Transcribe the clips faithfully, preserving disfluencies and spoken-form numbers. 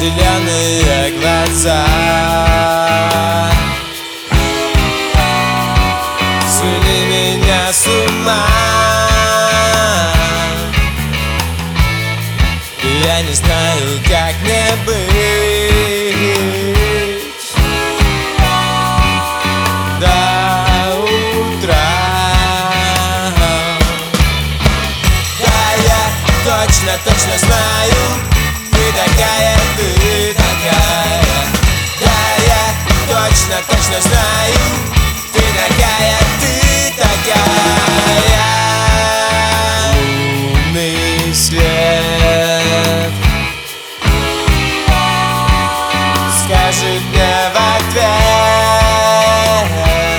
зеленые глаза свели меня с ума. Я не знаю, как мне быть до утра. Да, я точно, точно знаю, ты такая, ты такая. Да, я точно, точно знаю, ты такая, ты такая. Лунный свет скажет мне в ответ: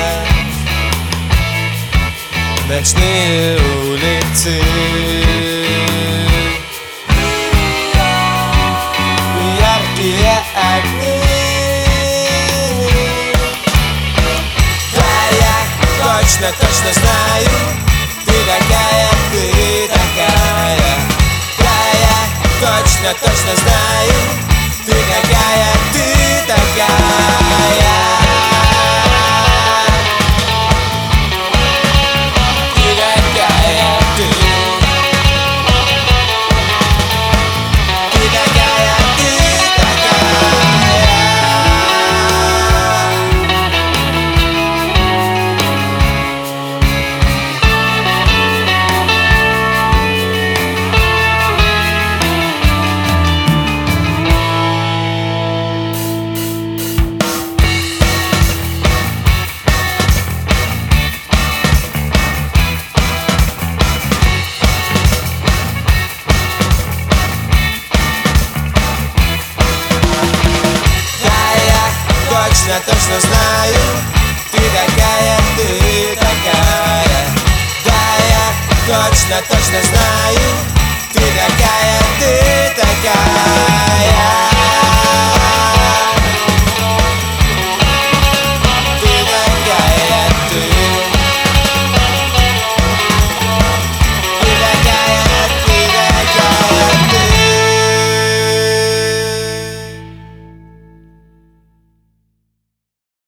ночные улицы, яркие огни. Да, я точно, точно знаю, ты такая, ты такая. Да, я точно, точно знаю, ты такая, ты такая. Ты такая, ты. Ты такая, ты такая. Точно, точно знаю, ты такая, ты такая. Да, я точно, точно знаю, ты такая, ты такая.